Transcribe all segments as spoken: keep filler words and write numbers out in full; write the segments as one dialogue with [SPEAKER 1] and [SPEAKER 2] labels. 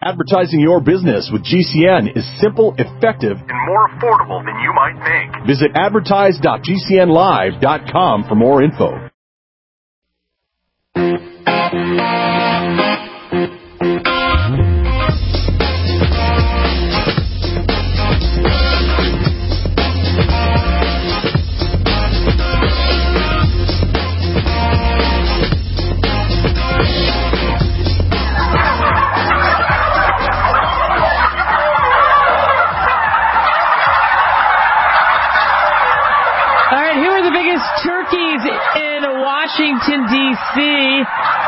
[SPEAKER 1] Advertising your business with G C N is simple, effective, and more affordable than you might think. Visit advertise dot g c n live dot com for more info.
[SPEAKER 2] Turkeys in Washington, D C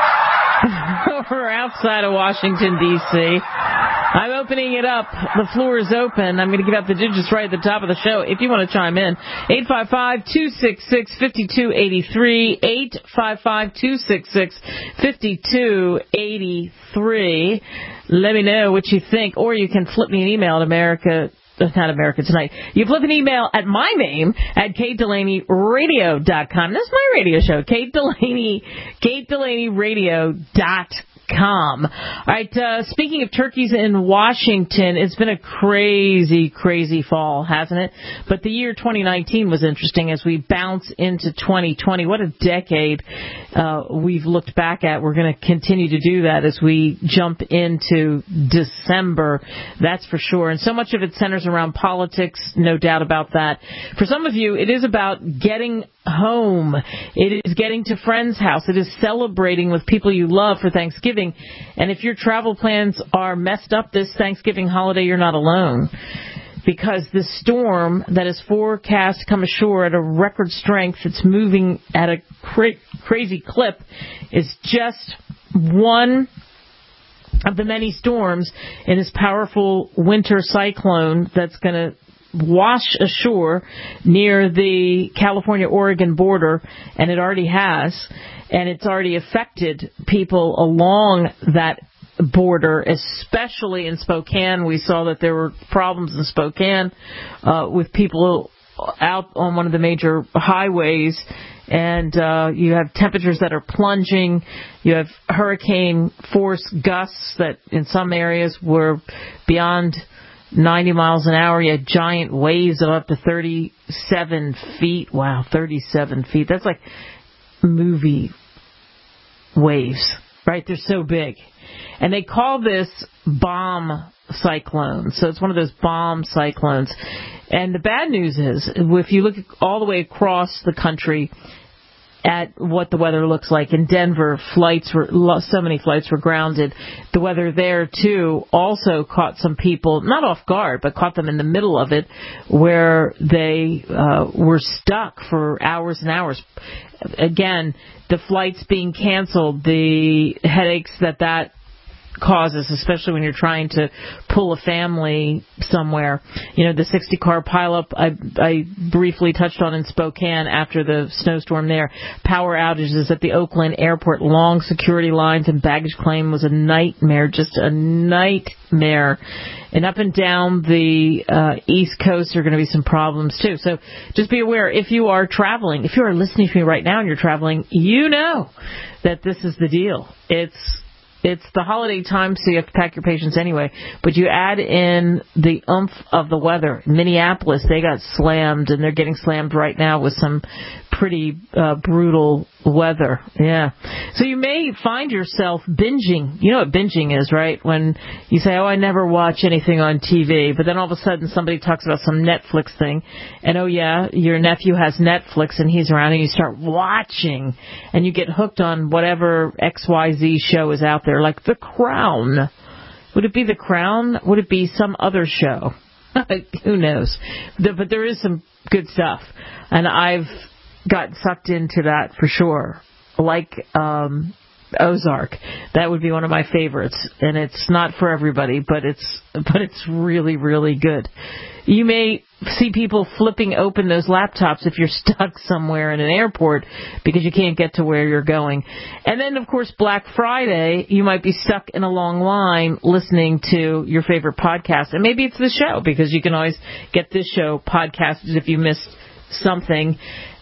[SPEAKER 2] or outside of Washington, D C I'm opening it up. The floor is open. I'm going to give out the digits right at the top of the show if you want to chime in. eight five five, two six six, five two eight three, eight five five, two six six, five two eight three. Let me know what you think, or you can flip me an email at America Not America Tonight. You flip an email at my name at kate delaney radio dot com. That's my radio show, Kate Delaney, kate delaney radio dot com. All right, uh, speaking of turkeys in Washington, it's been a crazy, crazy fall, hasn't it? But the year twenty nineteen was interesting as we bounce into twenty twenty. What a decade uh, we've looked back at. We're going to continue to do that as we jump into December, that's for sure. And so much of it centers around politics, no doubt about that. For some of you, it is about getting home. It is getting to friends' house. It is celebrating with people you love for Thanksgiving. And if your travel plans are messed up this Thanksgiving holiday, you're not alone. Because the storm that is forecast to come ashore at a record strength, it's moving at a cra- crazy clip, is just one of the many storms in this powerful winter cyclone that's going to wash ashore near the California-Oregon border, and it already has, and it's already affected people along that border, especially in Spokane. We saw that there were problems in Spokane uh, with people out on one of the major highways, and uh, you have temperatures that are plunging. You have hurricane force gusts that in some areas were beyond ninety miles an hour. You had giant waves of up to thirty-seven feet. Wow, thirty-seven feet. That's like movie waves, right? They're so big. And they call this bomb cyclone. So it's one of those bomb cyclones. And the bad news is, if you look all the way across the country at what the weather looks like in Denver, flights were so many flights were grounded. The weather there too also caught some people not off guard, but caught them in the middle of it, where they uh, were stuck for hours and hours. Again, the flights being canceled, the headaches that that causes, especially when you're trying to pull a family somewhere. You know, the sixty-car pileup I, I briefly touched on in Spokane after the snowstorm there. Power outages at the Oakland airport, long security lines and baggage claim was a nightmare, just a nightmare. And up and down the uh, East Coast are going to be some problems, too. So just be aware, if you are traveling, if you are listening to me right now and you're traveling, you know that this is the deal. It's It's the holiday time, so you have to pack your patience anyway. But you add in the oomph of the weather. Minneapolis, they got slammed, and they're getting slammed right now with some pretty uh, brutal weather. Yeah. So you may find yourself binging. You know what binging is, right? When you say, oh, I never watch anything on T V. But then all of a sudden somebody talks about some Netflix thing. And, oh, yeah, your nephew has Netflix, and he's around, and you start watching. And you get hooked on whatever X Y Z show is out there, like The Crown. Would it be The Crown? Would it be some other show? Who knows? But there is some good stuff. And I've got sucked into that for sure. Like um, Ozark. That would be one of my favorites. And it's not for everybody, but it's but it's really, really good. You may see people flipping open those laptops if you're stuck somewhere in an airport because you can't get to where you're going. And then, of course, Black Friday, you might be stuck in a long line listening to your favorite podcast. And maybe it's the show, because you can always get this show podcasted if you missed something.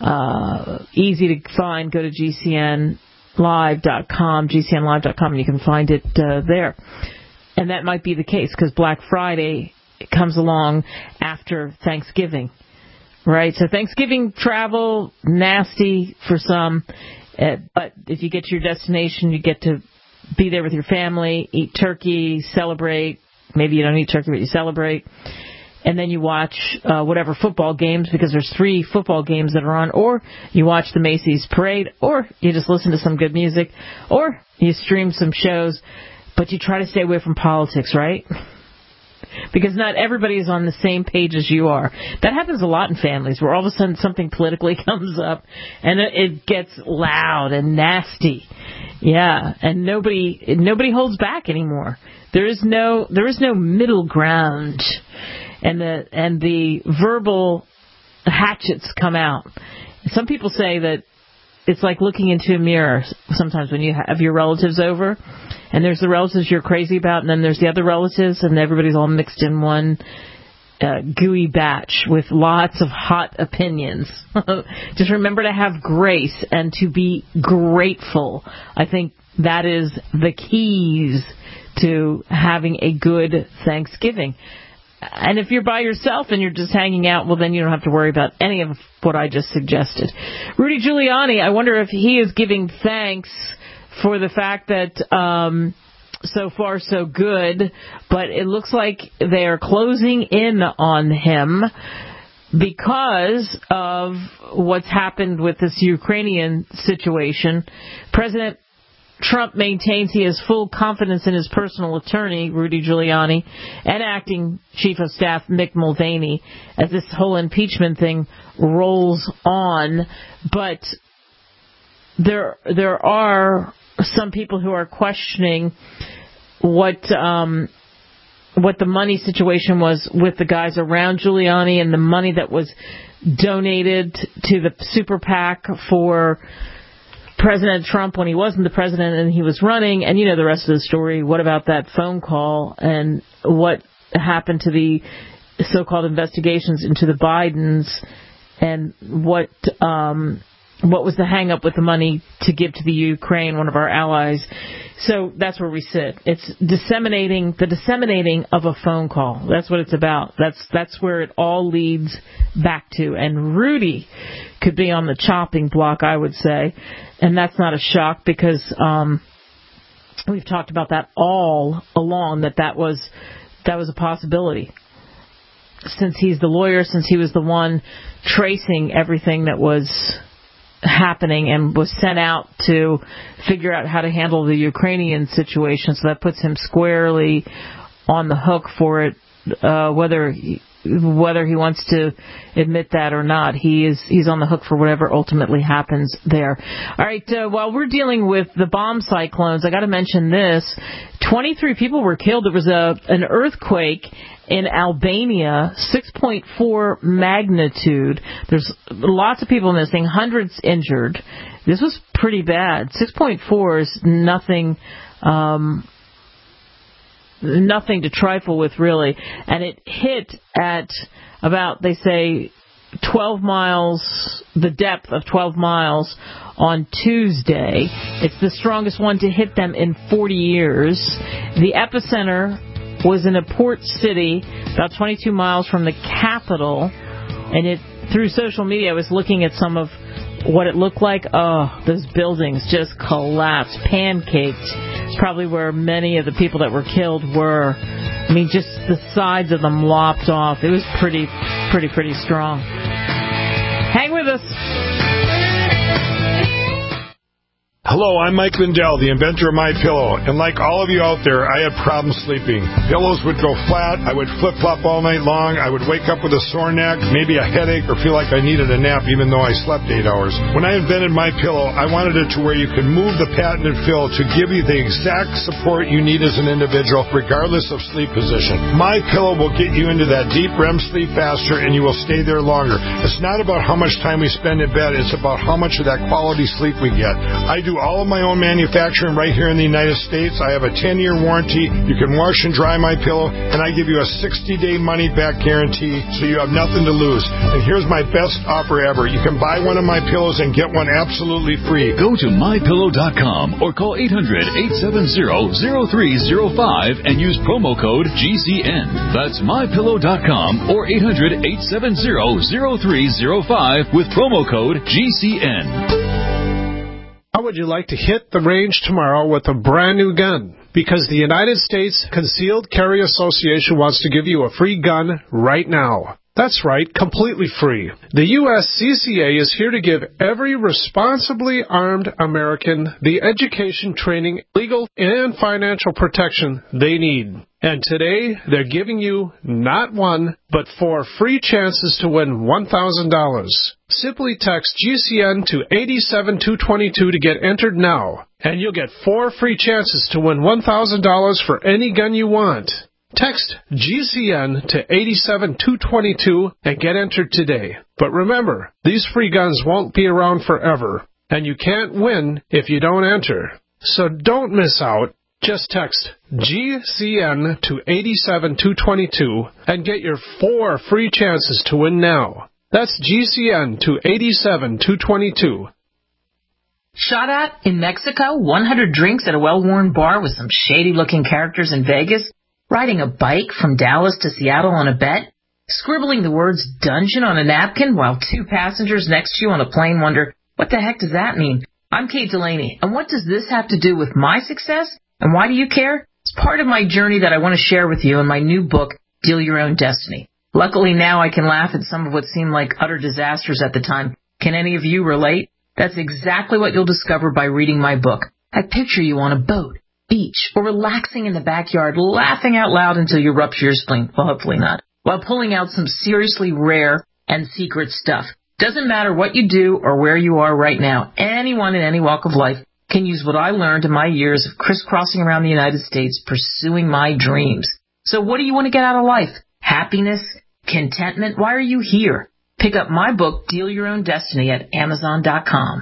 [SPEAKER 2] Uh, easy to find. Go to G C N live dot com, G C N live dot com, and you can find it uh, there. And that might be the case because Black Friday comes along after Thanksgiving, right? So Thanksgiving travel, nasty for some, uh, but if you get to your destination, you get to be there with your family, eat turkey, celebrate. Maybe you don't eat turkey, but you celebrate. And then you watch uh, whatever football games, because there's three football games that are on, or you watch the Macy's parade, or you just listen to some good music, or you stream some shows, but you try to stay away from politics, right? Because not everybody is on the same page as you are. That happens a lot in families, where all of a sudden something politically comes up, and it gets loud and nasty. Yeah, and nobody nobody holds back anymore. There is no there is no middle ground. And the and the verbal hatchets come out. Some people say that it's like looking into a mirror sometimes when you have your relatives over, and there's the relatives you're crazy about, and then there's the other relatives, and everybody's all mixed in one uh, gooey batch with lots of hot opinions. Just remember to have grace and to be grateful. I think that is the keys to having a good Thanksgiving. And if you're by yourself and you're just hanging out, well, then you don't have to worry about any of what I just suggested. Rudy Giuliani, I wonder if he is giving thanks for the fact that um, so far so good, but it looks like they are closing in on him because of what's happened with this Ukrainian situation. President Trump maintains he has full confidence in his personal attorney, Rudy Giuliani, and acting chief of staff, Mick Mulvaney, as this whole impeachment thing rolls on. But there there are some people who are questioning what um, what the money situation was with the guys around Giuliani and the money that was donated to the super PAC for President Trump when he wasn't the president and he was running. And you know the rest of the story. What about that phone call and what happened to the so-called investigations into the Bidens, and what um, what was the hang-up with the money to give to the Ukraine, one of our allies. So that's where we sit. It's disseminating, the disseminating of a phone call. That's what it's about. That's that's where it all leads back to. And Rudy could be on the chopping block, I would say. And that's not a shock because um, we've talked about that all along, that that was, that was a possibility. Since he's the lawyer, since he was the one tracing everything that was happening and was sent out to figure out how to handle the Ukrainian situation. So that puts him squarely on the hook for it, uh, whether he, whether he wants to admit that or not. He is he's on the hook for whatever ultimately happens there. All right, uh, while we're dealing with the bomb cyclones, I got to mention this. twenty-three people were killed. There was a an earthquake in Albania, six point four magnitude. There's lots of people missing, hundreds injured. This was pretty bad. six point four is nothing, um, nothing to trifle with, really. And it hit at about, they say, twelve miles, the depth of twelve miles on Tuesday. It's the strongest one to hit them in forty years. The epicenter was in a port city about twenty-two miles from the capital, and it through social media I was looking at some of what it looked like. Oh, those buildings just collapsed, pancaked. Probably where many of the people that were killed were. I mean, just the sides of them lopped off. It was pretty, pretty, pretty strong. Hang with us.
[SPEAKER 3] Hello, I'm Mike Lindell, the inventor of MyPillow, and like all of you out there, I had problems sleeping. Pillows would go flat, I would flip-flop all night long, I would wake up with a sore neck, maybe a headache, or feel like I needed a nap even though I slept eight hours. When I invented MyPillow, I wanted it to where you could move the patented fill to give you the exact support you need as an individual, regardless of sleep position. MyPillow will get you into that deep R E M sleep faster, and you will stay there longer. It's not about how much time we spend in bed, it's about how much of that quality sleep we get. I do do all of my own manufacturing right here in the United States. I have a ten-year warranty. You can wash and dry my pillow, and I give you a sixty-day money-back guarantee, so you have nothing to lose. And here's my best offer ever. You can buy one of my pillows and get one absolutely free.
[SPEAKER 4] Go to my pillow dot com or call eight hundred, eight seven zero, zero three zero five and use promo code G C N. That's my pillow dot com or eight hundred, eight seven zero, zero three zero five with promo code G C N.
[SPEAKER 5] How would you like to hit the range tomorrow with a brand new gun? Because the United States Concealed Carry Association wants to give you a free gun right now. That's right, completely free. The U S C C A is here to give every responsibly armed American the education, training, legal, and financial protection they need. And today, they're giving you not one, but four free chances to win one thousand dollars. Simply text G C N to eight seven two two two to get entered now, and you'll get four free chances to win one thousand dollars for any gun you want. Text G C N to eight seven two two two and get entered today. But remember, these free guns won't be around forever, and you can't win if you don't enter. So don't miss out. Just text G C N to eight seven two two two and get your four free chances to win now. That's G C N to eight seven two two two.
[SPEAKER 6] Shot at in Mexico, one hundred drinks at a well-worn bar with some shady-looking characters in Vegas, riding a bike from Dallas to Seattle on a bet, scribbling the words dungeon on a napkin while two passengers next to you on a plane wonder, what the heck does that mean? I'm Kate Delaney, and what does this have to do with my success? And why do you care? It's part of my journey that I want to share with you in my new book, Deal Your Own Destiny. Luckily now I can laugh at some of what seemed like utter disasters at the time. Can any of you relate? That's exactly what you'll discover by reading my book. I picture you on a boat, beach, or relaxing in the backyard, laughing out loud until you rupture your spleen. Well, hopefully not. While pulling out some seriously rare and secret stuff. Doesn't matter what you do or where you are right now. Anyone in any walk of life can use what I learned in my years of crisscrossing around the United States pursuing my dreams. So what do you want to get out of life? Happiness? Contentment? Why are you here? Pick up my book, Deal Your Own Destiny, at amazon dot com.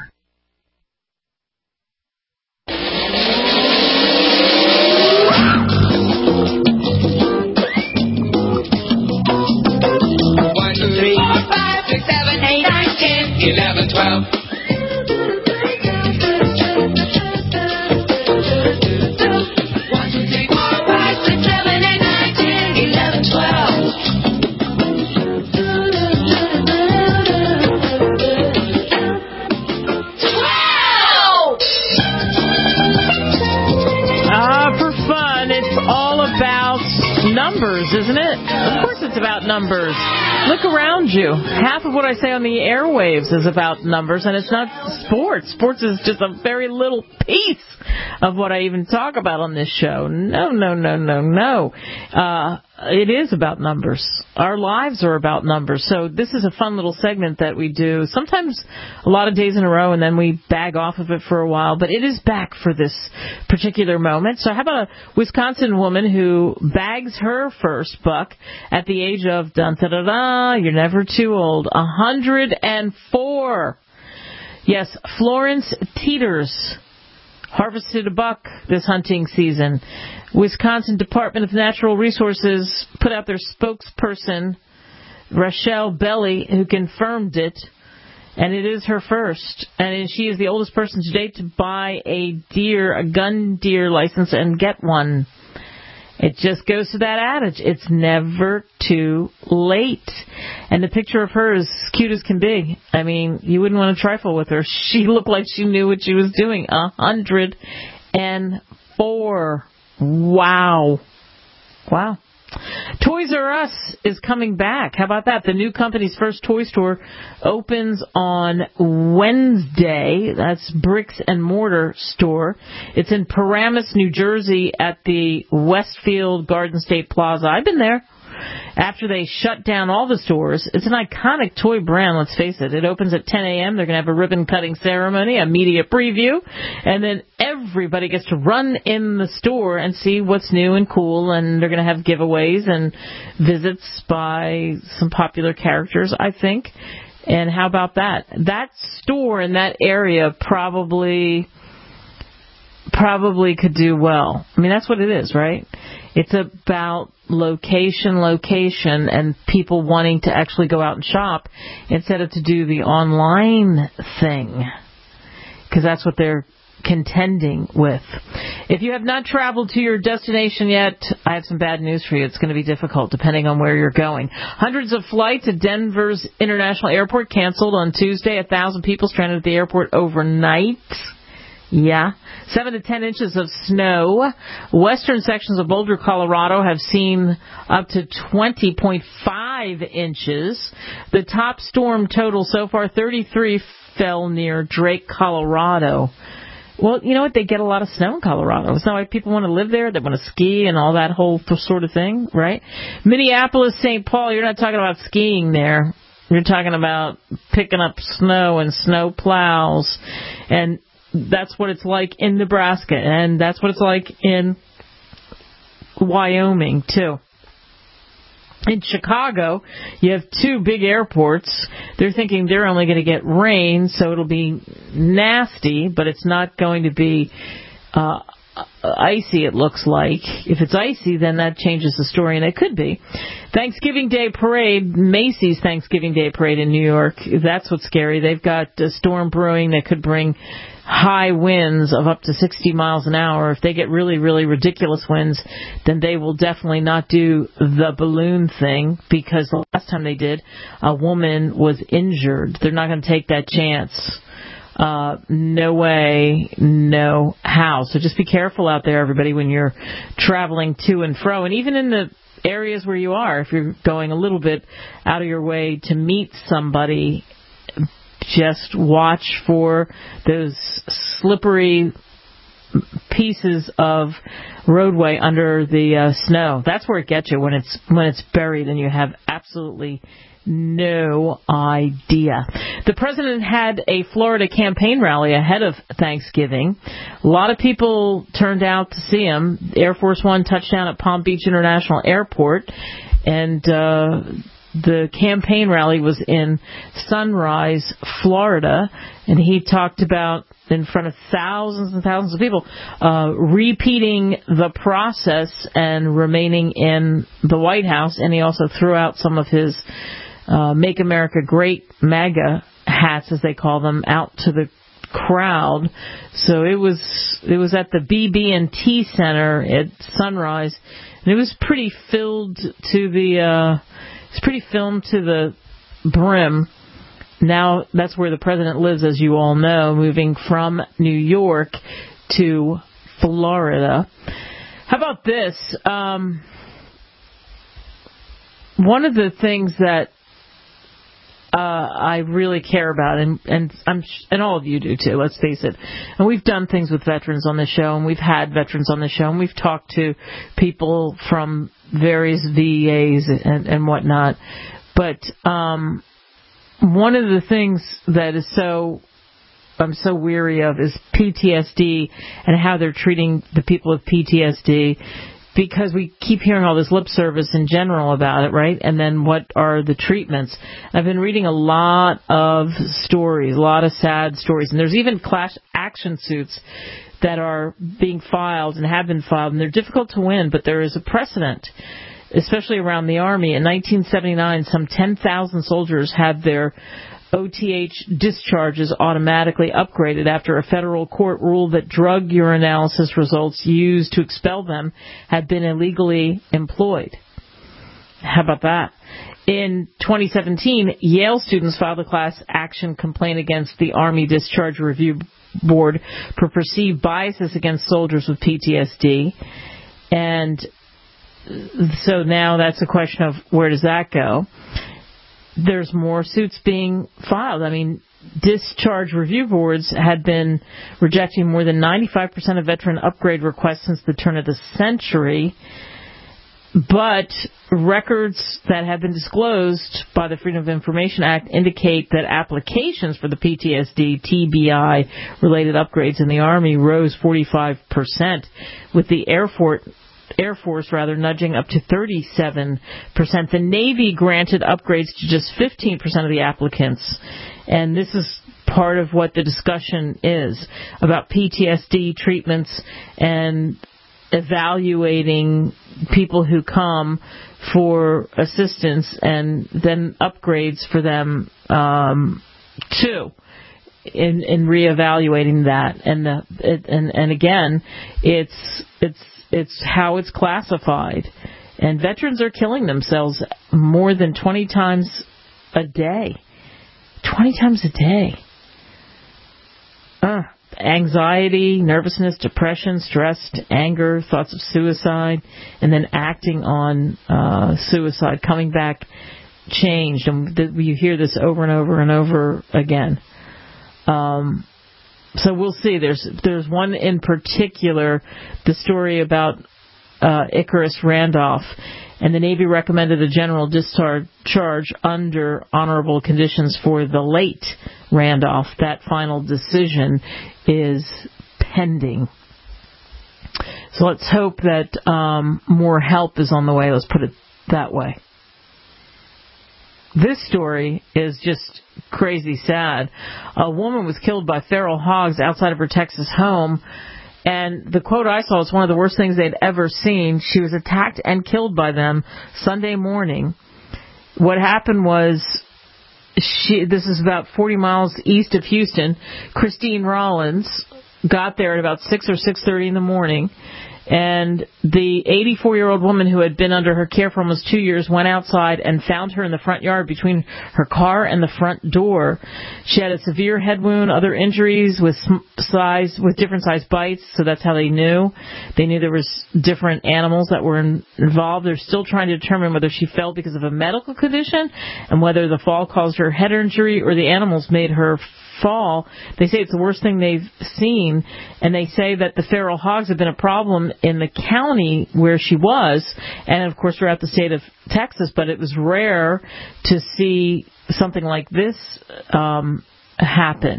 [SPEAKER 7] One, two, three, four, five, six, seven, eight, nine, ten, eleven, twelve.
[SPEAKER 2] Numbers, isn't it? Of course it's about numbers. Look around you. Half of what I say on the airwaves is about numbers, and it's not sports. Sports is just a very little piece of what I even talk about on this show. No, no, no, no, no. Uh, it is about numbers. Our lives are about numbers. So this is a fun little segment that we do, sometimes a lot of days in a row, and then we bag off of it for a while. But it is back for this particular moment. So how about a Wisconsin woman who bags her first buck at the age of, dun, da, da, da, you're never too old, one hundred four. Yes, Florence Teeters harvested a buck this hunting season. Wisconsin Department of Natural Resources put out their spokesperson, Rachelle Belly, who confirmed it, and it is her first. And she is the oldest person to date to buy a deer, a gun deer license and get one. It just goes to that adage. It's never too late. And the picture of her is cute as can be. I mean, you wouldn't want to trifle with her. She looked like she knew what she was doing. A hundred and four. Wow. Wow. Toys R Us is coming back. How about that? The new company's first toy store opens on Wednesday. That's Bricks and Mortar store. It's in Paramus, New Jersey at the Westfield Garden State Plaza. I've been there. After they shut down all the stores, it's an iconic toy brand, let's face it. It opens at ten a.m. They're going to have a ribbon-cutting ceremony, a media preview, and then everybody gets to run in the store and see what's new and cool, and they're going to have giveaways and visits by some popular characters, I think. And how about that? That store in that area probably probably could do well. I mean, that's what it is, right? It's about location, location, and people wanting to actually go out and shop instead of to do the online thing, because that's what they're contending with. If you have not traveled to your destination yet, I have some bad news for you. It's going to be difficult depending on where you're going. Hundreds of flights at Denver's International Airport canceled on Tuesday. A thousand people stranded at the airport overnight. Yeah. Seven to ten inches of snow. Western sections of Boulder, Colorado have seen up to twenty point five inches. The top storm total so far, thirty-three, fell near Drake, Colorado. Well, you know what? They get a lot of snow in Colorado. It's not like people want to live there. They want to ski and all that whole sort of thing, right? Minneapolis, Saint Paul, you're not talking about skiing there. You're talking about picking up snow and snow plows. And that's what it's like in Nebraska. And that's what it's like in Wyoming, too. In Chicago, you have two big airports. They're thinking they're only going to get rain, so it'll be nasty, but it's not going to be uh, icy, it looks like. If it's icy, then that changes the story, and it could be. Thanksgiving Day Parade, Macy's Thanksgiving Day Parade in New York, that's what's scary. They've got a storm brewing that could bring high winds of up to sixty miles an hour. If they get really, really ridiculous winds, then they will definitely not do the balloon thing, because the last time they did, a woman was injured. They're not going to take that chance. Uh, no way, no how. So just be careful out there, everybody, when you're traveling to and fro. And even in the areas where you are, if you're going a little bit out of your way to meet somebody, just watch for those slippery pieces of roadway under the uh, snow. That's where it gets you, when it's when it's buried and you have absolutely no idea. The president had a Florida campaign rally ahead of Thanksgiving. A lot of people turned out to see him. Air Force One touched down at Palm Beach International Airport, and uh the campaign rally was in Sunrise, Florida, and he talked about, in front of thousands and thousands of people, uh, repeating the process and remaining in the White House, and he also threw out some of his uh, Make America Great MAGA hats, as they call them, out to the crowd. So it was it was at the B B and T Center at Sunrise, and it was pretty filled to the... Uh, It's pretty filmed to the brim. Now that's where the president lives, as you all know, moving from New York to Florida. How about this? Um, one of the things that uh, I really care about, and and I'm and all of you do too, let's face it. And we've done things with veterans on the show, and we've had veterans on the show, and we've talked to people from various V As and, and whatnot. But um, one of the things that is so I'm so weary of is P T S D and how they're treating the people with P T S D, because we keep hearing all this lip service in general about it, right? And then what are the treatments? I've been reading a lot of stories, a lot of sad stories, and there's even class action suits that are being filed and have been filed, and they're difficult to win, but there is a precedent, especially around the Army. In nineteen seventy-nine, some ten thousand soldiers had their O T H discharges automatically upgraded after a federal court ruled that drug urinalysis results used to expel them had been illegally employed. How about that? In twenty seventeen, Yale students filed a class action complaint against the Army Discharge Review Board for perceived biases against soldiers with P T S D. And so now that's a question of, where does that go? There's more suits being filed. I mean, discharge review boards had been rejecting more than ninety-five percent of veteran upgrade requests since the turn of the century. But records that have been disclosed by the Freedom of Information Act indicate that applications for the P T S D, T B I-related upgrades in the Army rose forty-five percent, with the Air Force Air Force, rather, nudging up to thirty-seven percent. The Navy granted upgrades to just fifteen percent of the applicants. And this is part of what the discussion is about P T S D treatments and evaluating people who come for assistance and then upgrades for them um, too. In, in reevaluating that, and the it, and and again, it's it's it's how it's classified, and veterans are killing themselves more than twenty times a day, twenty times a day. Uh, anxiety, nervousness, depression, stress, anger, thoughts of suicide, and then acting on uh, suicide, coming back changed, and th- you hear this over and over and over again. Um, so we'll see. There's there's one in particular, the story about uh, Icarus Randolph, and the Navy recommended a general discharge under honorable conditions for the late Randolph. That final decision is pending. So let's hope that um, more help is on the way. Let's put it that way. This story is just crazy sad. A woman was killed by feral hogs outside of her Texas home, and the quote I saw was one of the worst things they'd ever seen. She was attacked and killed by them Sunday morning. What happened was, she, this is about forty miles east of Houston, Christine Rollins got there at about six or six thirty in the morning, and the eighty-four-year-old woman who had been under her care for almost two years went outside and found her in the front yard between her car and the front door. She had a severe head wound, other injuries with size with different size bites, so that's how they knew. They knew there was different animals that were in, involved. They're still trying to determine whether she fell because of a medical condition and whether the fall caused her head injury or the animals made her fall. They say it's the worst thing they've seen, and they say that the feral hogs have been a problem in the county where she was, and of course throughout the state of Texas, but it was rare to see something like this um, happen.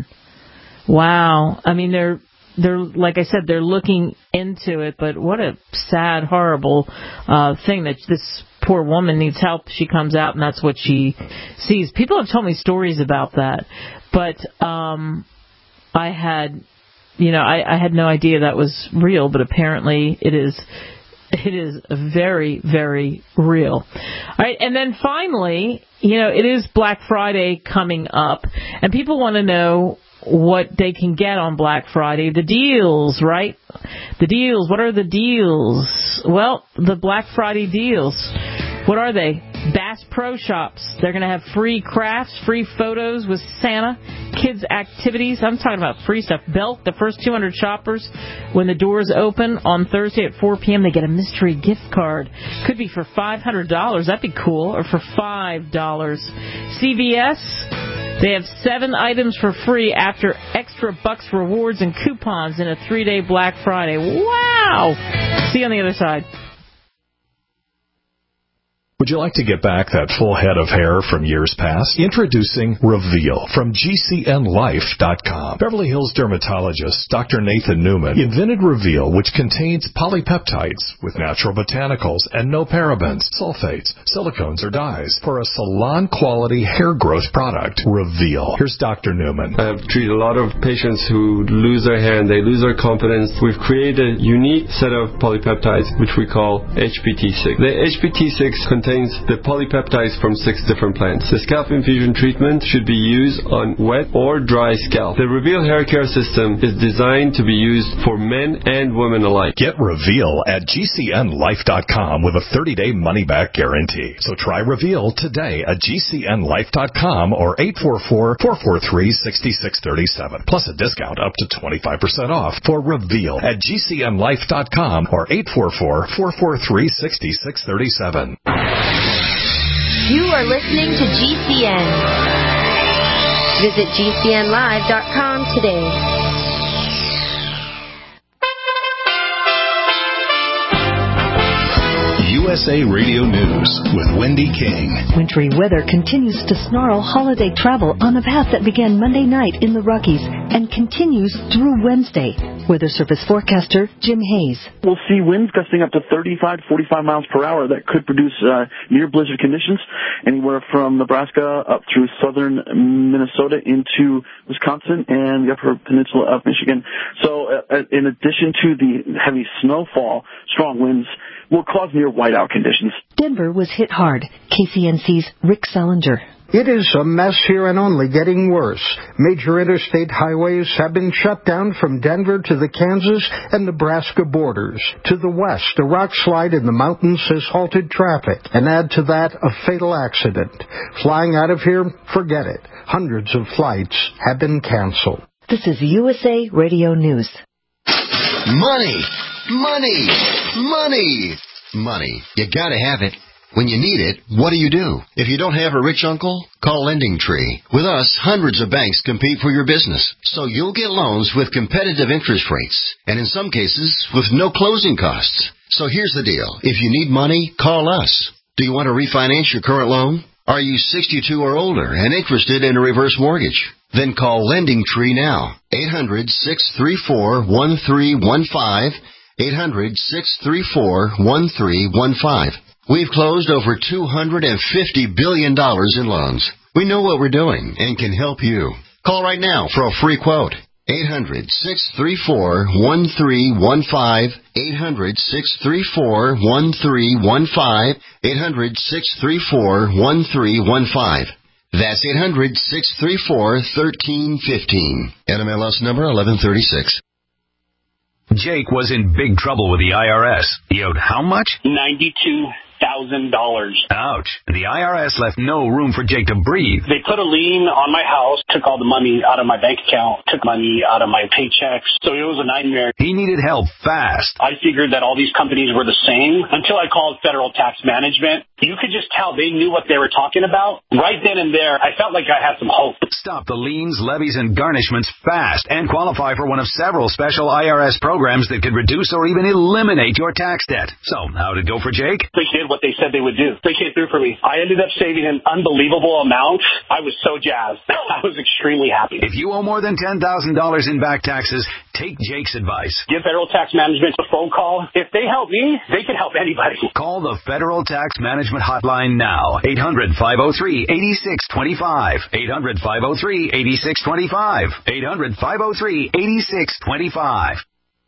[SPEAKER 2] Wow. I mean, they're they're like I said, they're looking into it, but what a sad, horrible uh, thing that this poor woman needs help. She comes out and that's what she sees. People have told me stories about that, but um, I had, you know, I, I had no idea that was real, but apparently it is. It is very, very real. All right, and then finally, you know, it is Black Friday coming up, and people want to know what they can get on Black Friday. The deals, right? The deals. What are the deals? Well, the Black Friday deals. What are they? Bass Pro Shops. They're going to have free crafts, free photos with Santa, kids' activities. I'm talking about free stuff. Belk, the first two hundred shoppers, when the doors open on Thursday at four p.m., they get a mystery gift card. Could be for five hundred dollars. That'd be cool. Or for five dollars. C V S, they have seven items for free after extra bucks rewards and coupons in a three-day Black Friday. Wow! See you on the other side.
[SPEAKER 1] Would you like to get back that full head of hair from years past? Introducing Reveal from G C N life dot com. Beverly Hills dermatologist Doctor Nathan Newman invented Reveal, which contains polypeptides with natural botanicals and no parabens, sulfates, silicones, or dyes for a salon-quality hair growth product. Reveal. Here's Doctor Newman.
[SPEAKER 8] I have treated a lot of patients who lose their hair and they lose their confidence. We've created a unique set of polypeptides, which we call H P T six. The H P T six contains the polypeptides from six different plants. The scalp infusion treatment should be used on wet or dry scalp. The Reveal hair care system is designed to be used for men and women alike.
[SPEAKER 1] Get Reveal at G C N life dot com with a thirty-day money-back guarantee. So try Reveal today at G C N life dot com or eight four four, four four three, six six three seven. Plus a discount up to twenty-five percent off for Reveal at G C N life dot com or eight four four, four four three, six six three seven.
[SPEAKER 9] You are listening to G C N. Visit G C N live dot com today.
[SPEAKER 1] U S A Radio News with Wendy King.
[SPEAKER 10] Wintry weather continues to snarl holiday travel on a path that began Monday night in the Rockies and continues through Wednesday. Weather Service forecaster Jim Hayes.
[SPEAKER 11] We'll see winds gusting up to thirty-five to forty-five miles per hour that could produce uh, near blizzard conditions anywhere from Nebraska up through southern Minnesota into Wisconsin and the upper peninsula of Michigan. So uh, in addition to the heavy snowfall, strong winds will cause near whiteout conditions.
[SPEAKER 10] Denver was hit hard. K C N C's Rick Salinger.
[SPEAKER 12] It is a mess here and only getting worse. Major interstate highways have been shut down from Denver to the Kansas and Nebraska borders. To the west, a rock slide in the mountains has halted traffic. And add to that, a fatal accident. Flying out of here, forget it. Hundreds of flights have been canceled.
[SPEAKER 10] This is U S A Radio News.
[SPEAKER 13] Money! Money! Money! Money. You gotta have it. When you need it, what do you do? If you don't have a rich uncle, call Lending Tree. With us, hundreds of banks compete for your business, so you'll get loans with competitive interest rates, and in some cases, with no closing costs. So here's the deal. If you need money, call us. Do you want to refinance your current loan? Are you sixty-two or older and interested in a reverse mortgage? Then call Lending Tree now. eight hundred, six three four, one three one five. eight hundred, six three four, one three one five. We've closed over two hundred fifty billion dollars in loans. We know what we're doing and can help you. Call right now for a free quote. eight hundred, six three four, one three one five. eight hundred, six three four, one three one five. eight hundred, six three four, one three one five. That's eight hundred, six three four, one three one five. N M L S number eleven thirty-six.
[SPEAKER 14] Jake was in big trouble with the I R S. He owed how much?
[SPEAKER 15] ninety-two thousand dollars.
[SPEAKER 14] Ouch. The I R S left no room for Jake to breathe.
[SPEAKER 15] They put a lien on my house, took all the money out of my bank account, took money out of my paychecks. So it was a nightmare.
[SPEAKER 14] He needed help fast.
[SPEAKER 15] I figured that all these companies were the same until I called Federal Tax Management. You could just tell they knew what they were talking about. Right then and there, I felt like I had some hope.
[SPEAKER 14] Stop the liens, levies, and garnishments fast and qualify for one of several special I R S programs that could reduce or even eliminate your tax debt. So, how'd it go for Jake?
[SPEAKER 15] They did what they said they would do. They came through for me. I ended up saving an unbelievable amount. I was so jazzed. I was extremely happy.
[SPEAKER 14] If you owe more than ten thousand dollars in back taxes, take Jake's advice.
[SPEAKER 15] Give Federal Tax Management a phone call. If they help me, they can help anybody.
[SPEAKER 14] Call the Federal Tax Management Hotline now. eight hundred, five oh three, eight six two five. eight hundred, five oh three, eight six two five. eight hundred, five oh three, eight six two five.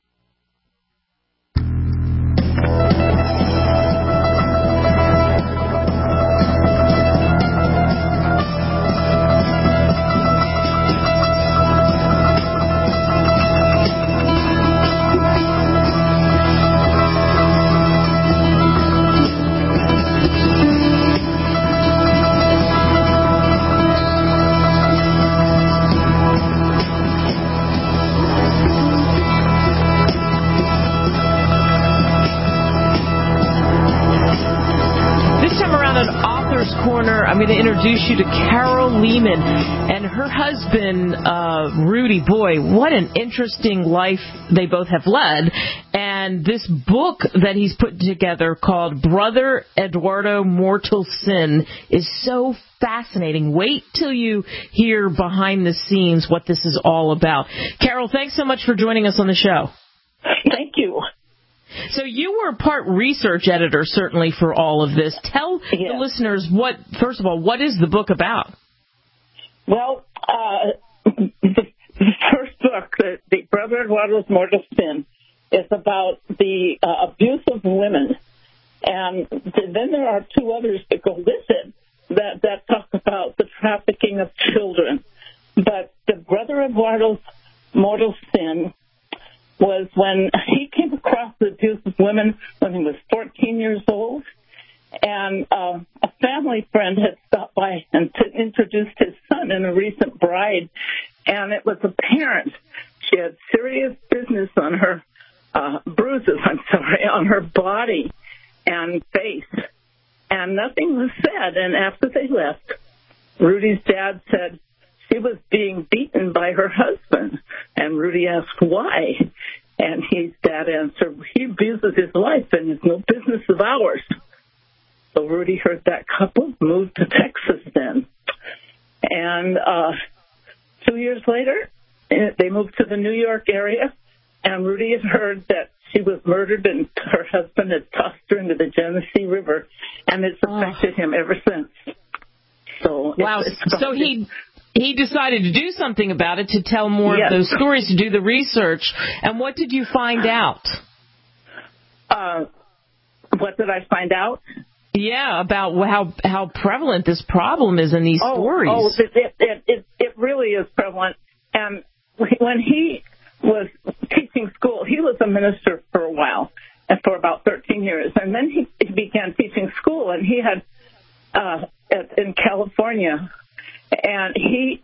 [SPEAKER 2] I'm going to introduce you to Carol Leaman and her husband, uh, Rudy. Boy, what an interesting life they both have led. And this book that he's put together called Brother Eduardo Mortal Sin is so fascinating. Wait till you hear behind the scenes what this is all about. Carol, thanks so much for joining us on the show.
[SPEAKER 16] Thank you.
[SPEAKER 2] So you were part research editor, certainly, for all of this. Tell
[SPEAKER 16] yes.
[SPEAKER 2] the listeners, what, first of all, what is the book about?
[SPEAKER 16] Well, uh, the, the first book, the, the Brother Eduardo's Mortal Sin, is about the uh, abuse of women. And then there are two others that go with it that, that talk about the trafficking of children. But the Brother Eduardo's Mortal Sin was when he came across the abuse of women when he was fourteen years old. And uh, a family friend had stopped by and t- introduced his son in a recent bride. And it was apparent she had serious business on her uh, bruises, I'm sorry, on her body and face. And nothing was said. And after they left, Rudy's dad said, she was being beaten by her husband. And Rudy asked why. And his dad answered, he abuses his wife and it's no business of ours. So Rudy heard that couple moved to Texas then. And uh, two years later, they moved to the New York area, and Rudy had heard that she was murdered and her husband had tossed her into the Genesee River, and it's affected oh. him ever since. So
[SPEAKER 2] wow.
[SPEAKER 16] It's, it's
[SPEAKER 2] so he he decided to do something about it, to tell more
[SPEAKER 16] yes.
[SPEAKER 2] of those stories, to do the research. And what did you find out?
[SPEAKER 16] Uh, what did I find out?
[SPEAKER 2] Yeah, about how how prevalent this problem is in these
[SPEAKER 16] oh,
[SPEAKER 2] stories.
[SPEAKER 16] Oh, it, it, it, it really is prevalent. And when he was teaching school, he was a minister for a while, and for about thirteen years. And then he, he began teaching school, and he had, uh, at, in California, and he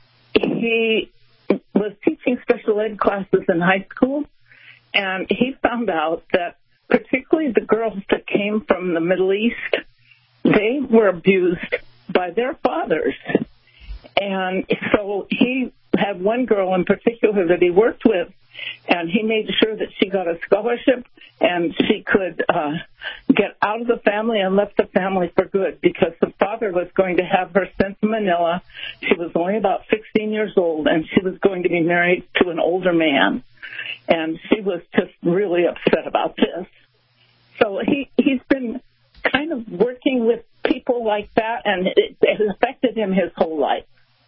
[SPEAKER 16] he was teaching special ed classes in high school, and he found out that particularly the girls that came from the Middle East, they were abused by their fathers. And so he had one girl in particular that he worked with, and he made sure that she got a scholarship and she could uh, get out of the family and left the family for good, because the father was going to have her sent to Manila. She was only about sixteen years old, and she was going to be married to an older man. And she was just really upset about this. So he, he's been kind of working with people like that, and it, it has affected him his whole life.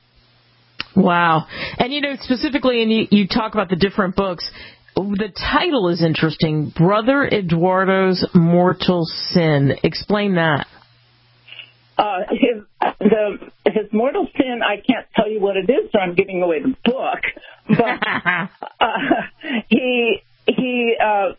[SPEAKER 2] Wow. And, you know, specifically, and you, you talk about the different books, the title is interesting, Brother Eduardo's Mortal Sin. Explain that.
[SPEAKER 16] Uh, his the his mortal sin, I can't tell you what it is, so I'm giving away the book. But uh, he he uh,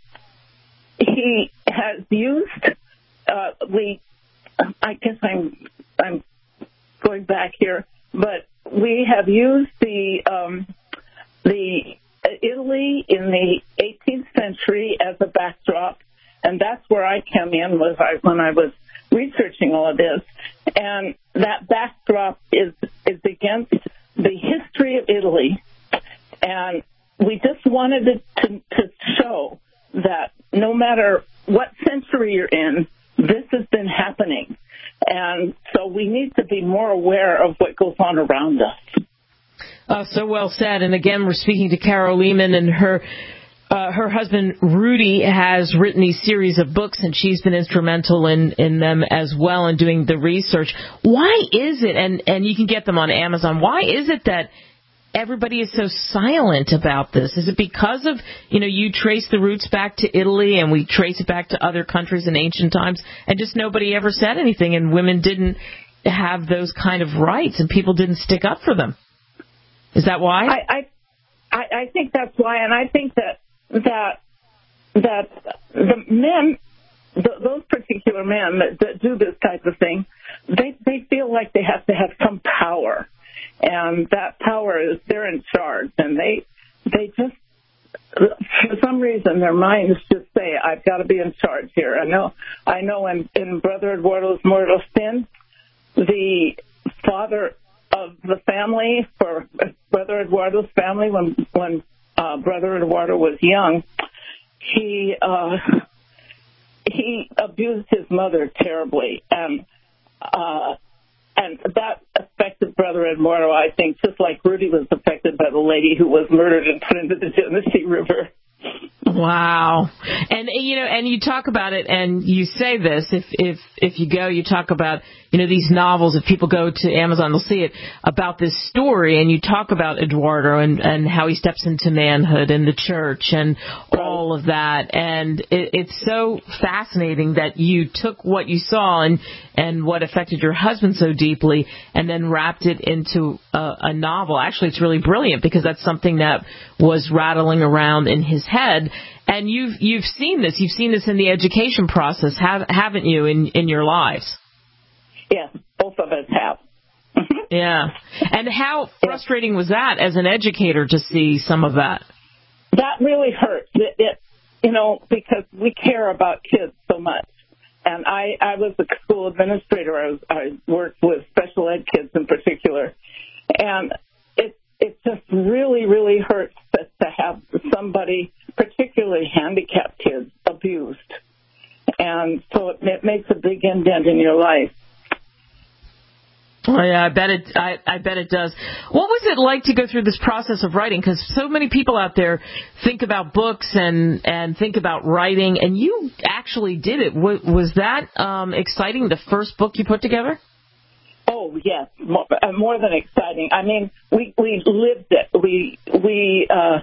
[SPEAKER 16] he has used uh, we. I guess I'm I'm going back here, but we have used the um, the Italy in the eighteenth century as a backdrop, and that's where I came in was I, when I was researching all of this. And that backdrop is is against the history of Italy, and we just wanted to, to, to show that no matter what century you're in, this has been happening. And so we need to be more aware of what goes on around us.
[SPEAKER 2] Uh, so well said. And again, we're speaking to Carol Leaman, and her uh, her husband Rudy has written these series of books, and she's been instrumental in, in them as well, in doing the research. Why is it, and, and you can get them on Amazon, why is it that everybody is so silent about this? Is it because of, you know, you trace the roots back to Italy, and we trace it back to other countries in ancient times, and just nobody ever said anything, and women didn't have those kind of rights, and people didn't stick up for them? Is that why?
[SPEAKER 16] I I, I think that's why, and I think that that that the men, the, those particular men that, that do this type of thing, they they feel like they have to have some power, and that power is they're in charge, and they they just for some reason their minds just say, I've got to be in charge here. I know I know in, in Brother Eduardo's Mortal Sin, the father of the family, for Brother Eduardo's family, when when uh, Brother Eduardo was young, he uh, he abused his mother terribly, and uh, and that affected Brother Eduardo, I think, just like Rudy was affected by the lady who was murdered and put into the Genesee River.
[SPEAKER 2] Wow. And, you know, and you talk about it, and you say this, if, if, if you go, you talk about, you know, these novels, if people go to Amazon, they'll see it, about this story, and you talk about Eduardo and, and how he steps into manhood in the church and all of that. And it, it's so fascinating that you took what you saw and, and what affected your husband so deeply and then wrapped it into a, a novel. Actually, it's really brilliant because that's something that was rattling around in his head. And you've you've seen this. You've seen this in the education process, have, haven't you, in, in your lives?
[SPEAKER 16] Yes, both of us have.
[SPEAKER 2] Yeah. And how frustrating was that as an educator to see some of that?
[SPEAKER 16] That really hurts. It, it, you know, because we care about kids so much. And I, I was a school administrator. I, was, I worked with special ed kids in particular. And it it just really, really hurts to, to have somebody, particularly handicapped kids, abused. And And so it, it makes a big indent in your life.
[SPEAKER 2] Oh yeah, I bet it. I, I bet it does. What was it like to go through this process of writing? Because so many people out there think about books and and think about writing, and you actually did it. Was, was that um, exciting? The first book you put together?
[SPEAKER 16] Oh yes, more, uh, more than exciting. I mean, we we lived it. We we uh,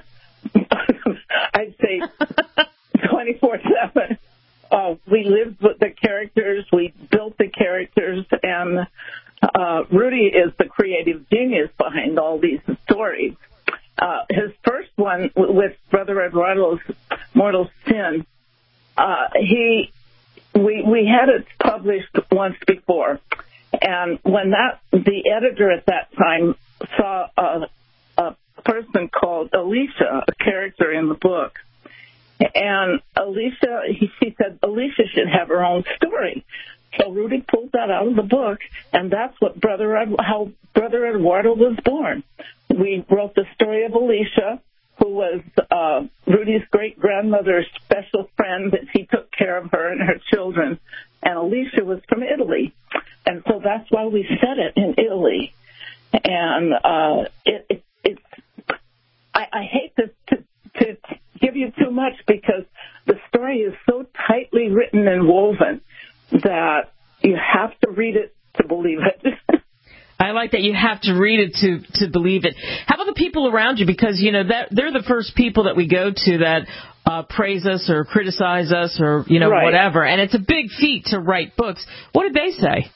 [SPEAKER 16] I'd say twenty-four seven. Uh, we lived with the characters. We built the characters, and Uh, Rudy is the creative genius behind all these stories. Uh, his first one with Brother Eduardo's Mortal Sin, uh, he, we, we had it published once before. And when that, the editor at that time saw a, a person called Alicia, a character in the book, and Alicia, he, she said, Alicia should have her own story. So Rudy pulled that out of the book, and that's what Brother Ed, how Brother Eduardo was born. We wrote the story of Alicia, who was uh, Rudy's great-grandmother's special friend, that he took care of her and her children. And Alicia was from Italy, and so that's why we set it in Italy. And uh, it, it, it's I, I hate to, to, to give you too much because the story is so tightly written and woven that you have to read it to believe it.
[SPEAKER 2] I like that you have to read it to, to believe it. How about the people around you? Because, you know, that they're the first people that we go to that uh, praise us or criticize us or, you know, right. whatever. And it's a big feat to write books. What did they say?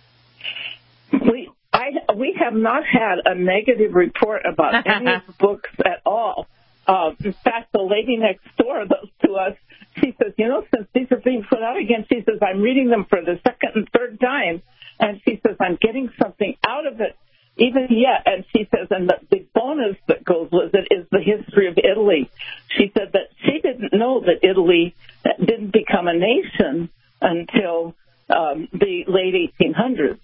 [SPEAKER 16] We I we have not had a negative report about any of the books at all. Uh, in fact, the lady next door to us, she says, you know, since these are being put out again, she says, I'm reading them for the second and third time. And she says, I'm getting something out of it even yet. And she says, and the, the bonus that goes with it is the history of Italy. She said that she didn't know that Italy didn't become a nation until um, the late eighteen hundreds.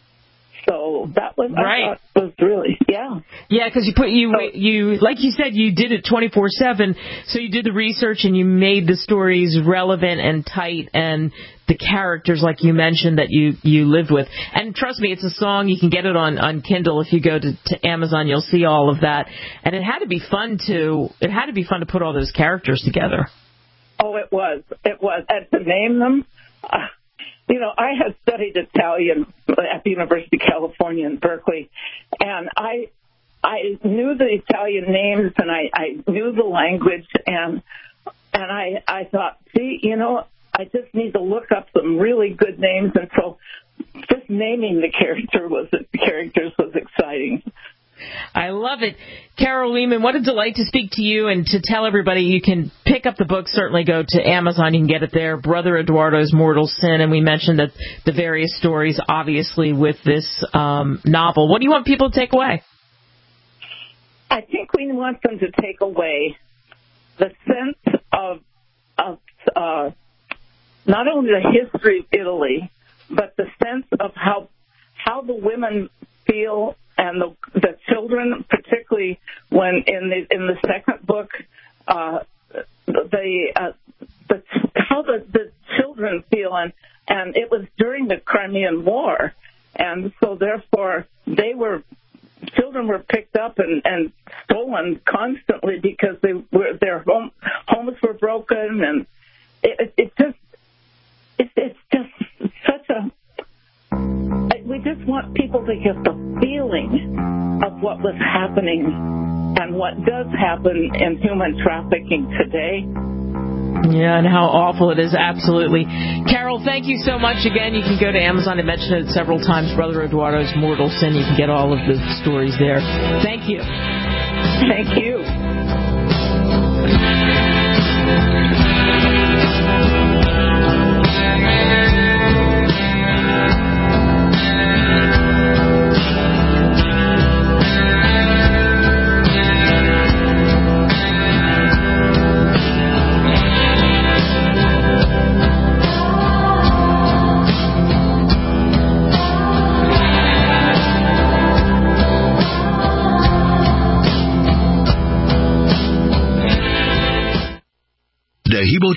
[SPEAKER 16] So that was, right. I thought was really, yeah.
[SPEAKER 2] Yeah, because you put, you, so, you, like you said, you did it twenty-four seven. So you did the research and you made the stories relevant and tight and the characters, like you mentioned, that you, you lived with. And trust me, it's a song. You can get it on, on Kindle. If you go to, to Amazon, you'll see all of that. And it had to be fun to, it had to be fun to put all those characters together.
[SPEAKER 16] Oh, it was. It was. And to name them, uh, you know, I had studied Italian at the University of California in Berkeley, and I I knew the Italian names, and I, I knew the language, and and I I thought, see, you know, I just need to look up some really good names, and so just naming the character was the characters was exciting.
[SPEAKER 2] I love it. Carol Leaman, what a delight to speak to you and to tell everybody you can pick up the book. Certainly go to Amazon. You can get it there. Brother Eduardo's Mortal Sin. And we mentioned that the various stories, obviously, with this um, novel. What do you want people to take away?
[SPEAKER 16] I think we want them to take away the sense of, of uh, not only the history of Italy, but the sense of how how the women feel and the, the children, particularly when in the in the second book, uh, the, uh, the how the, the children feel, and, and it was during the Crimean War, and so therefore they were children were picked up and, and stolen constantly because they were their home, homes were broken, and it, it, it just it, it's just such a. We just want people to get the feeling of what was happening and what does happen in human trafficking today.
[SPEAKER 2] Yeah, and how awful it is, absolutely. Carol, thank you so much again. You can go to Amazon. I mentioned it several times, Brother Eduardo's Mortal Sin. You can get all of the stories there. Thank you.
[SPEAKER 16] Thank you.
[SPEAKER 14] Dahibo Tea Club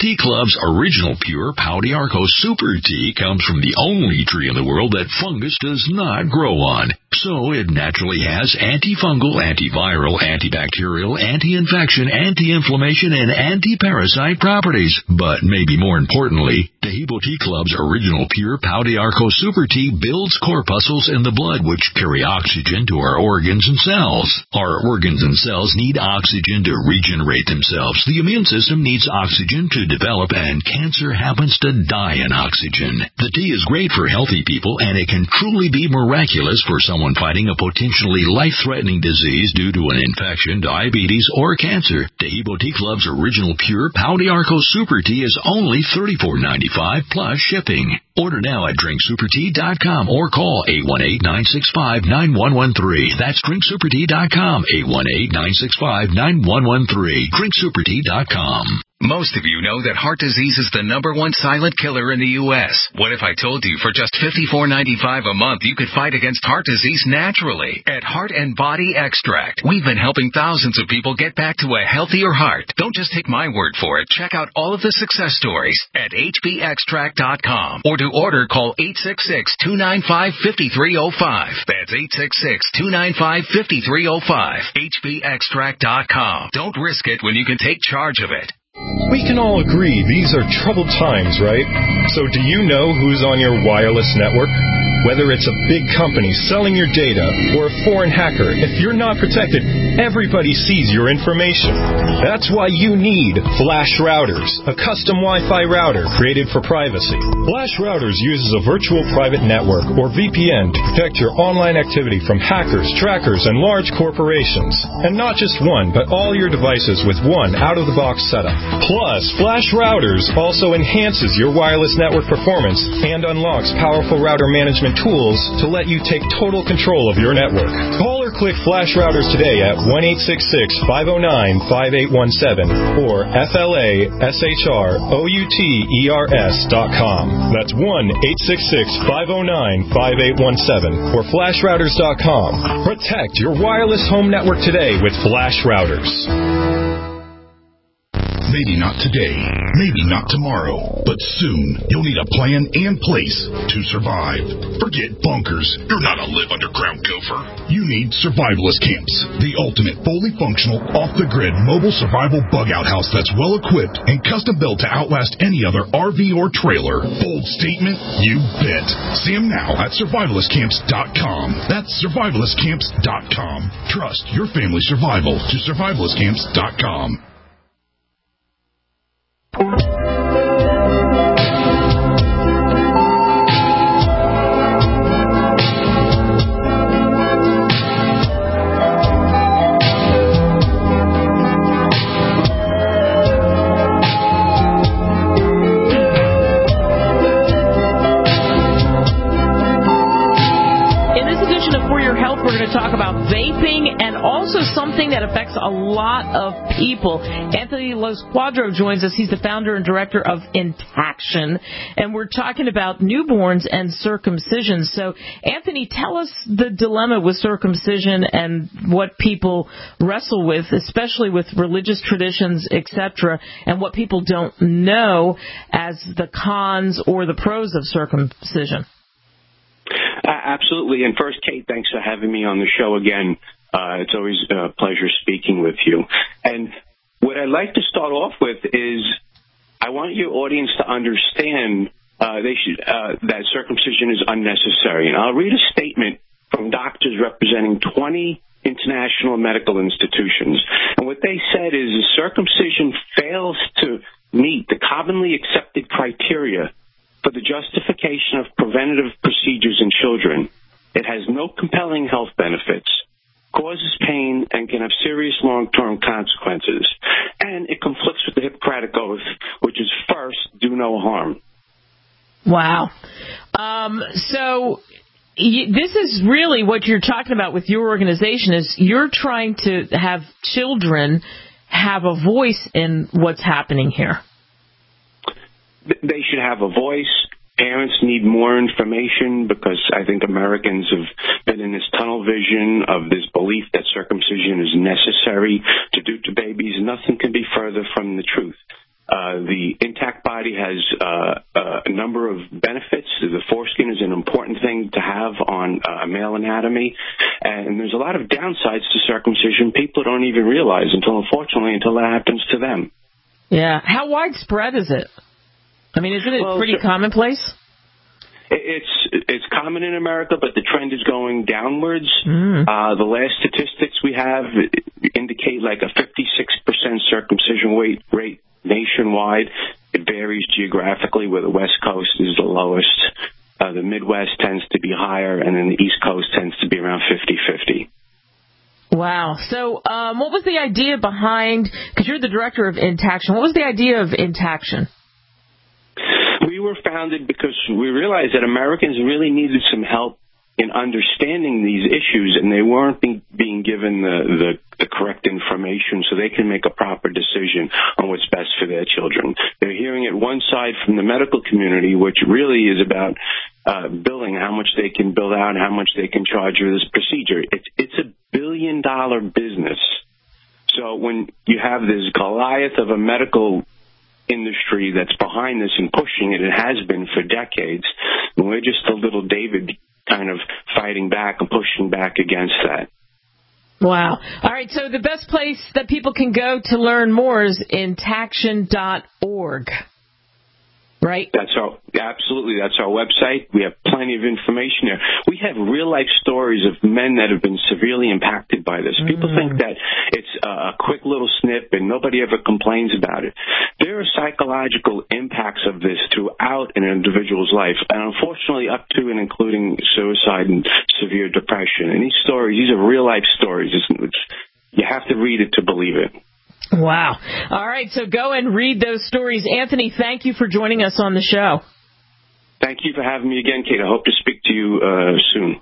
[SPEAKER 17] Club's original pure Pau d'Arco Super Tea comes from the only tree in the world that fungus does not grow on. So it naturally has antifungal, antiviral, antibacterial, anti-infection, anti-inflammation, and anti-parasite properties. But maybe more importantly, Taheebo Tea Club's original pure Pau d'Arco Super Tea builds corpuscles in the blood which carry oxygen to our organs and cells. Our organs and cells need oxygen to regenerate themselves. The immune system needs oxygen to develop, and cancer happens to die in oxygen. The tea is great for healthy people, and it can truly be miraculous for someone fighting a potentially life-threatening disease due to an infection, diabetes, or cancer. Taheebo Tea Club's original pure Pau d'Arco Super Tea is only thirty-four ninety-five plus shipping. Order now at drink super tea dot com or call eight one eight, nine six five, nine one one three. That's drink super tea dot com, eight one eight, nine six five, nine one one three. drink super tea dot com.
[SPEAKER 18] Most of you know that heart disease is the number one silent killer in the U S What if I told you for just fifty-four ninety-five a month you could fight against heart disease naturally? At Heart and Body Extract, we've been helping thousands of people get back to a healthier heart. Don't just take my word for it. Check out all of the success stories at h b extract dot com. Or to order, call eight six six, two nine five, five three zero five. That's eight six six, two nine five, five three zero five. h b extract dot com. Don't risk it when you can take charge of it.
[SPEAKER 19] We can all agree these are troubled times, right? So do you know who's on your wireless network? Whether it's a big company selling your data or a foreign hacker, if you're not protected, everybody sees your information. That's why you need Flash Routers, a custom Wi-Fi router created for privacy. Flash Routers uses a virtual private network, or V P N, to protect your online activity from hackers, trackers, and large corporations. And not just one, but all your devices with one out-of-the-box setup. Plus, Flash Routers also enhances your wireless network performance and unlocks powerful router management tools to let you take total control of your network. Call or click Flash Routers today at one eight six six, five oh nine, five eight one seven or F L A S H R O U T E R S dot com. That's one eight six six, five oh nine, five eight one seven or flash routers dot com. Protect your wireless home network today with Flash Routers.
[SPEAKER 20] Maybe not today, maybe not tomorrow, but soon you'll need a plan and place to survive. Forget bunkers. You're not a live underground gopher. You need survivalist camps, the ultimate fully functional, off-the-grid mobile survival bug-out house that's well-equipped and custom-built to outlast any other R V or trailer. Bold statement? You bet. See them now at survivalist camps dot com. That's survivalist camps dot com. Trust your family's survival to survivalist camps dot com.
[SPEAKER 2] We're going to talk about vaping and also something that affects a lot of people. Anthony Los Quadro joins us. He's the founder and director of Intaction, and we're talking about newborns and circumcision. So, Anthony, tell us the dilemma with circumcision and what people wrestle with, especially with religious traditions, et cetera, and what people don't know as the cons or the pros of circumcision.
[SPEAKER 21] Uh, absolutely. And first, Kate, thanks for having me on the show again. Uh, it's always a pleasure speaking with you. And what I'd like to start off with is I want your audience to understand uh, they should, uh, that circumcision is unnecessary. And I'll read a statement from doctors representing twenty international medical institutions. And what they said is circumcision fails to meet the commonly accepted criteria for the justification of preventative procedures in children. It has no compelling health benefits, causes pain, and can have serious long-term consequences. And it conflicts with the Hippocratic Oath, which is first, do no harm.
[SPEAKER 2] Wow. Um, so y- this is really what you're talking about with your organization is you're trying to have children have a voice in what's happening here.
[SPEAKER 21] They should have a voice. Parents need more information because I think Americans have been in this tunnel vision of this belief that circumcision is necessary to do to babies. Nothing can be further from the truth. Uh, the intact body has uh, uh, a number of benefits. The foreskin is an important thing to have on uh, male anatomy, and there's a lot of downsides to circumcision people don't even realize until, unfortunately, until that happens to them.
[SPEAKER 2] Yeah. How widespread is it? I mean, isn't it
[SPEAKER 21] well,
[SPEAKER 2] pretty
[SPEAKER 21] so,
[SPEAKER 2] commonplace?
[SPEAKER 21] It's it's common in America, but the trend is going downwards.
[SPEAKER 2] Mm.
[SPEAKER 21] Uh, the last statistics we have indicate like a fifty-six percent circumcision rate rate nationwide. It varies geographically, where the West Coast is the lowest. Uh, the Midwest tends to be higher, and then the East Coast tends to be around fifty-fifty.
[SPEAKER 2] Wow. So um, what was the idea behind, because you're the director of Intaction, what was the idea of Intaction?
[SPEAKER 21] We were founded because we realized that Americans really needed some help in understanding these issues, and they weren't being, being given the, the, the correct information so they can make a proper decision on what's best for their children. They're hearing it one side from the medical community, which really is about uh, billing, how much they can bill out, how much they can charge for this procedure. It's, it's a billion-dollar business. So when you have this Goliath of a medical industry that's behind this and pushing it, it has been for decades, and we're just a little David kind of fighting back and pushing back against that.
[SPEAKER 2] Wow. All right, so the best place that people can go to learn more is intaction dot org, right?
[SPEAKER 21] That's our, absolutely, that's our website. We have plenty of information there. We have real-life stories of men that have been severely impacted by this. People mm. think that it's a quick little snip and nobody ever complains about it. There are psychological impacts of this throughout an individual's life, and unfortunately up to and including suicide and severe depression. And these stories, these are real-life stories. It's, it's, you have to read it to believe it.
[SPEAKER 2] Wow. All right, so go and read those stories. Anthony, thank you for joining us on the show.
[SPEAKER 21] Thank you for having me again, Kate. I hope to speak to you uh, soon.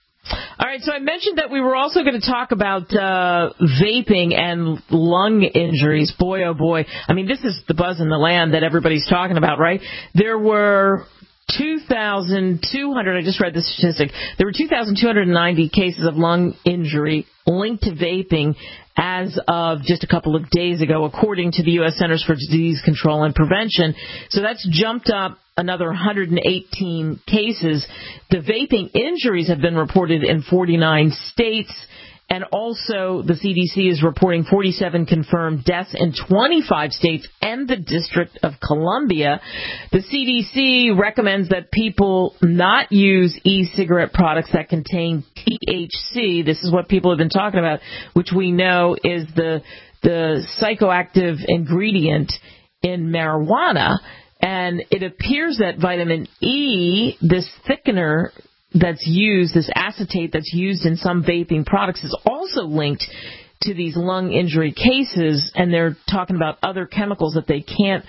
[SPEAKER 2] All right, so I mentioned that we were also going to talk about uh, vaping and lung injuries. Boy, oh boy. I mean, this is the buzz in the land that everybody's talking about, right? There were two thousand two hundred, I just read the statistic, there were two thousand two hundred ninety cases of lung injury linked to vaping as of just a couple of days ago, according to the U S Centers for Disease Control and Prevention. So that's jumped up another one hundred eighteen cases. The vaping injuries have been reported in forty-nine states. And also, the C D C is reporting forty-seven confirmed deaths in twenty-five states and the District of Columbia. The C D C recommends that people not use e-cigarette products that contain T H C. This is what people have been talking about, which we know is the the psychoactive ingredient in marijuana. And it appears that vitamin E, this thickener that's used, this acetate that's used in some vaping products, is also linked to these lung injury cases, and they're talking about other chemicals that they can't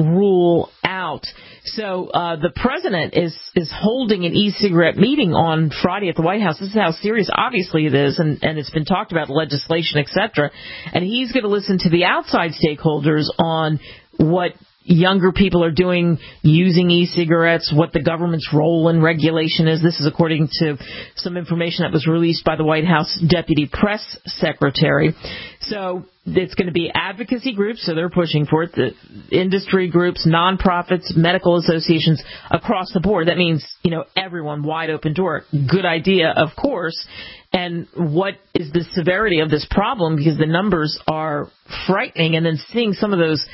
[SPEAKER 2] rule out. So uh, the president is is holding an e-cigarette meeting on Friday at the White House. This is how serious, obviously, it is, and, and it's been talked about, legislation, et cetera. And he's going to listen to the outside stakeholders on what younger people are doing using e-cigarettes, what the government's role in regulation is. This is according to some information that was released by the White House Deputy Press Secretary. So it's going to be advocacy groups, so they're pushing for it, the industry groups, nonprofits, medical associations across the board. That means, you know, everyone, wide open door. Good idea, of course. And what is the severity of this problem? Because the numbers are frightening. And then seeing some of those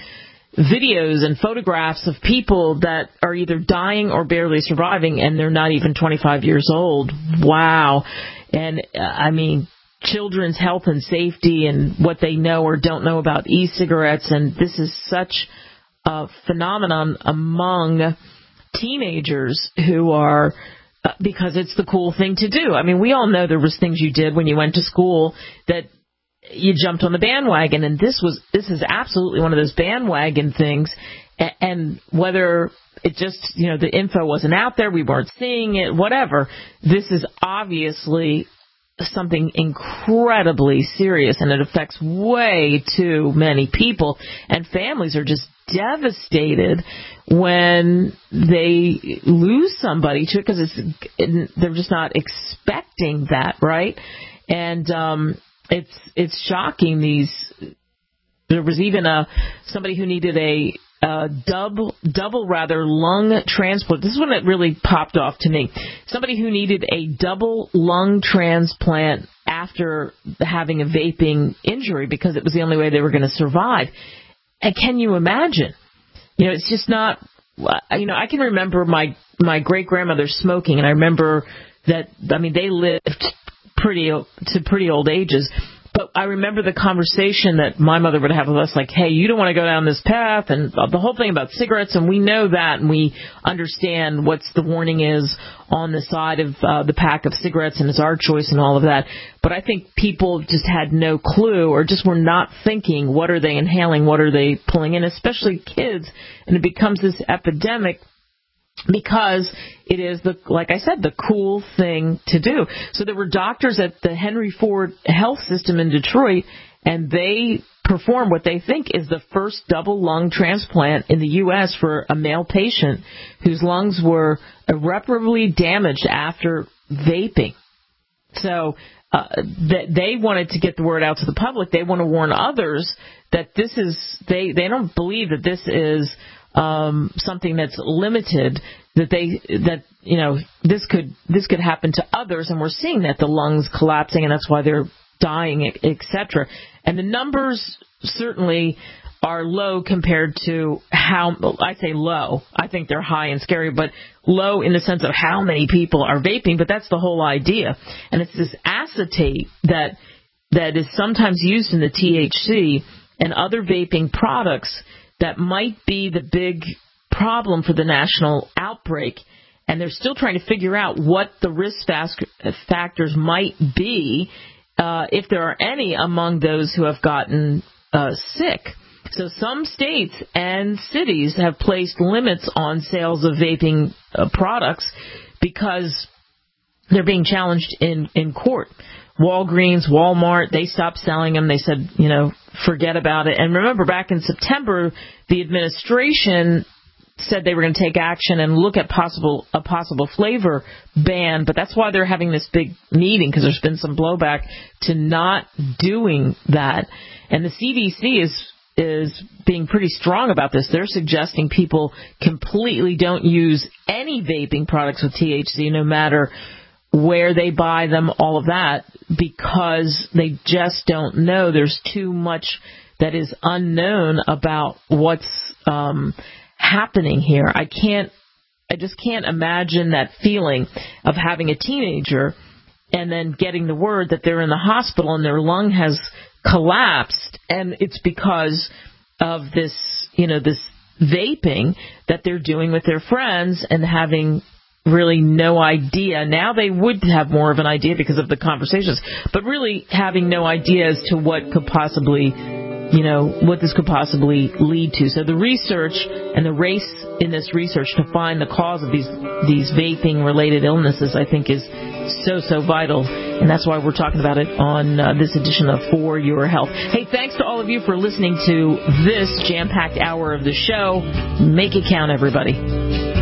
[SPEAKER 2] videos and photographs of people that are either dying or barely surviving, and they're not even twenty-five years old. Wow. And, uh, I mean, children's health and safety and what they know or don't know about e-cigarettes, and this is such a phenomenon among teenagers who are, uh, because it's the cool thing to do. I mean, we all know there was things you did when you went to school that you jumped on the bandwagon, and this was this is absolutely one of those bandwagon things. And whether it just, you know, the info wasn't out there, we weren't seeing it, whatever, this is obviously something incredibly serious, and it affects way too many people, and families are just devastated when they lose somebody to it, because it's they're just not expecting that, right? And um It's it's shocking. These there was even a somebody who needed a uh, double, double rather, lung transplant. This is when it really popped off to me. Somebody who needed a double lung transplant after having a vaping injury because it was the only way they were going to survive. And can you imagine? You know, it's just not, you know, I can remember my, my great-grandmother smoking, and I remember that, I mean, they lived pretty to pretty old ages. But I remember the conversation that my mother would have with us, like, hey, you don't want to go down this path, and the whole thing about cigarettes, and we know that, and we understand what's the warning is on the side of uh, the pack of cigarettes, and it's our choice and all of that. But I think people just had no clue, or just were not thinking, what are they inhaling, what are they pulling in, especially kids, and it becomes this epidemic because it is, the, like I said, the cool thing to do. So there were doctors at the Henry Ford Health System in Detroit, and they performed what they think is the first double lung transplant in the U S for a male patient whose lungs were irreparably damaged after vaping. So uh, that they wanted to get the word out to the public. They want to warn others that this is, they, they don't believe that this is Um, something that's limited, that they, that, you know, this could, this could happen to others, and we're seeing that, the lungs collapsing, and that's why they're dying, et cetera. And the numbers certainly are low compared to how, I say low, I think they're high and scary, but low in the sense of how many people are vaping, but that's the whole idea. And it's this acetate that, that is sometimes used in the T H C and other vaping products that might be the big problem for the national outbreak, and they're still trying to figure out what the risk factors might be, uh, if there are any, among those who have gotten uh, sick. So some states and cities have placed limits on sales of vaping uh, products because they're being challenged in, in court. Walgreens, Walmart, they stopped selling them. They said, you know, forget about it. And remember, back in September, the administration said they were going to take action and look at possible a possible flavor ban. But that's why they're having this big meeting, because there's been some blowback to not doing that. And the C D C is is being pretty strong about this. They're suggesting people completely don't use any vaping products with T H C, no matter where they buy them, all of that, because they just don't know. There's too much that is unknown about what's um, happening here. I can't, I just can't imagine that feeling of having a teenager and then getting the word that they're in the hospital and their lung has collapsed, and it's because of this, you know, this vaping that they're doing with their friends and having really no idea. Now they would have more of an idea because of the conversations, but really having no idea as to what could possibly, you know, what this could possibly lead to. So the research and the race in this research to find the cause of these these vaping-related illnesses, I think, is so, so vital, and that's why we're talking about it on uh, this edition of For Your Health. Hey, thanks to all of you for listening to this jam-packed hour of the show. Make it count, everybody.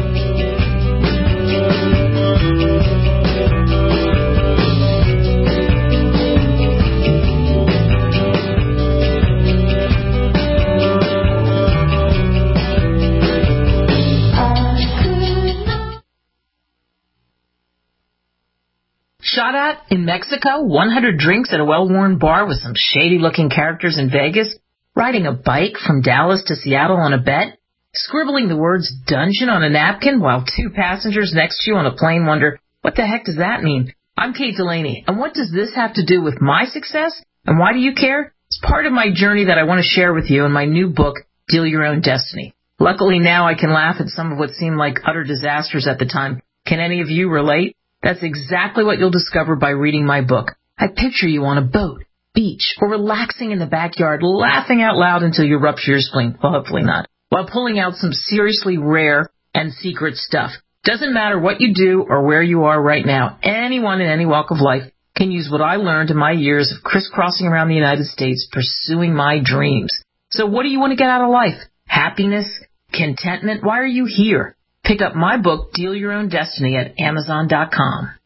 [SPEAKER 6] Shot at in Mexico, one hundred drinks at a well-worn bar with some shady-looking characters in Vegas, riding a bike from Dallas to Seattle on a bet, scribbling the words dungeon on a napkin while two passengers next to you on a plane wonder, what the heck does that mean? I'm Kate Delaney, and what does this have to do with my success? And why do you care? It's part of my journey that I want to share with you in my new book, Deal Your Own Destiny. Luckily now I can laugh at some of what seemed like utter disasters at the time. Can any of you relate? That's exactly what you'll discover by reading my book. I picture you on a boat, beach, or relaxing in the backyard, laughing out loud until you rupture your spleen. Well, hopefully not. While pulling out some seriously rare and secret stuff. Doesn't matter what you do or where you are right now. Anyone in any walk of life can use what I learned in my years of crisscrossing around the United States pursuing my dreams. So what do you want to get out of life? Happiness? Contentment? Why are you here? Pick up my book, Deal Your Own Destiny, at Amazon dot com.